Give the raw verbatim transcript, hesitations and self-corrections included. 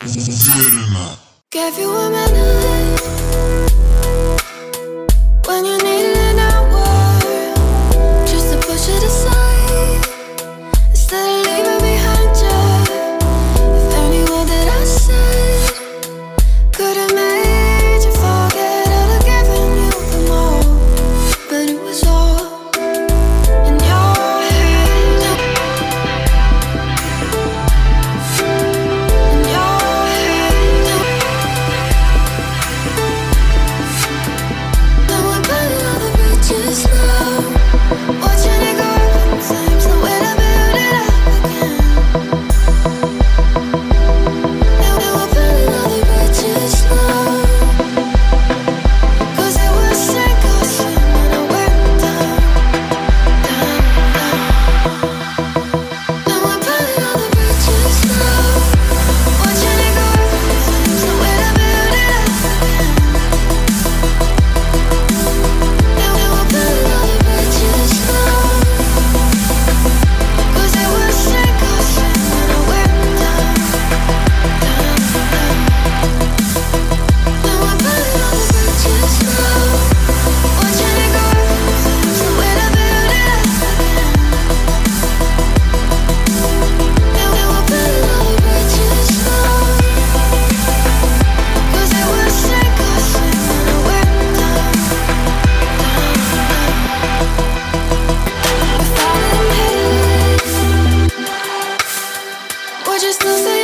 Gave you a minute when you needed an hour just to push it aside instead of leaving behind you. If any word that I said could have made you forget, I'd have given you the more, but it was all in your head. In your head. Now we're burning all the bridges now, watching it go up in flames. No way to build it up again. Now we're burning all the bridges now, 'cause it was sink or swim when I went down, down, down. Now we're burning all the bridges now, watching it go up in flames. No way to build it up again. Now we're burning all the bridges now, 'cause it was sink or swim when I went down, down, down. Now we're burning all the bridges now, watching it go up in flames. No way to build it up again. Now we're burning all the bridges now, 'cause it was sink or swim when I went down, down, down. We're falling heads. We're just losing